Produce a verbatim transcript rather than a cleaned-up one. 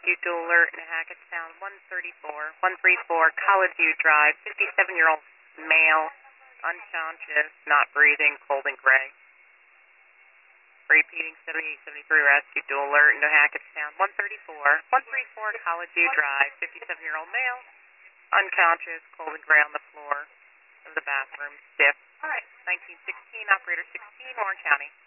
rescue dual alert in Hackettstown, one thirty-four, one thirty-four College View Drive, fifty-seven-year-old male, unconscious, not breathing, cold and gray. Repeating, seventy-eight seventy-three rescue dual alert into Hackettstown, one thirty-four, one thirty-four College View Drive, fifty-seven-year-old male, unconscious, cold and gray on the floor of the bathroom, stiff. All right, nineteen sixteen, operator sixteen, Warren County.